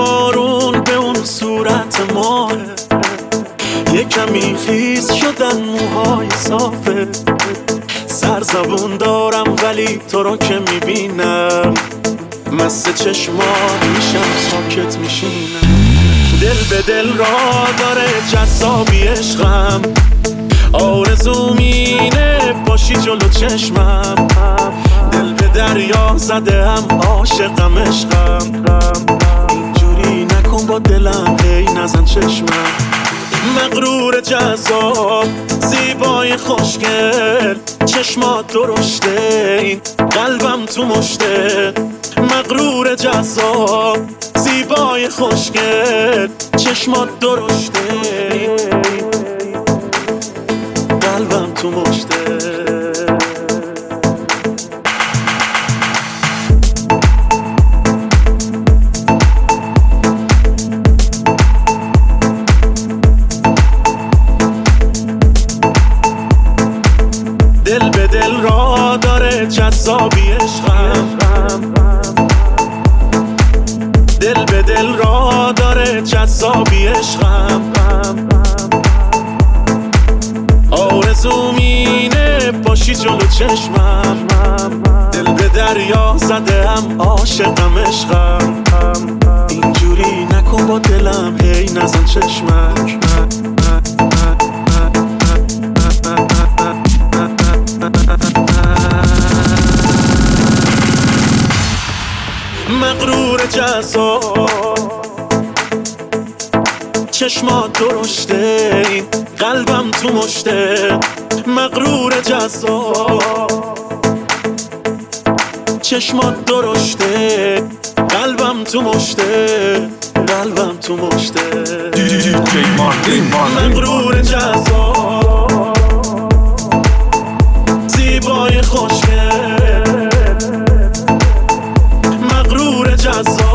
بارون به اون صورت ماه، یه کمی خیس شدن موهای صافه. سرزبون دارم ولی تو رو که میبینم مست چشمات میشم، ساکت میشینم. دل به دل را داره جذابی عشقم، آرزوم اینه باشی جلو چشمم. دل به دریا زده هم عاشقم عشقم، اینجوری نکن با دلم هی نزن چشمم. مغرور جذاب زیبای خوشگل، چشمات درشته این قلبم تو مشته. مغرور جذاب زیبای خوشگل، چشمات درشته قلبم تو مشته. دل به دل را داره جذابی عشقم، دل به دل را داره جذابی عشقم. آرزوم اینه باشی جلو چشمم، دل به دریا زده هم عاشقم عشقم. اینجوری نکن با دلم هی نزن چشمک. مغرور جذاب چشمات درشته این قلبم تو مشته. مغرور جذاب چشمات درشته قلبم تو مشته، قلبم تو مشته. مغرور جذاب زیبای خوشگل، مغرور جذاب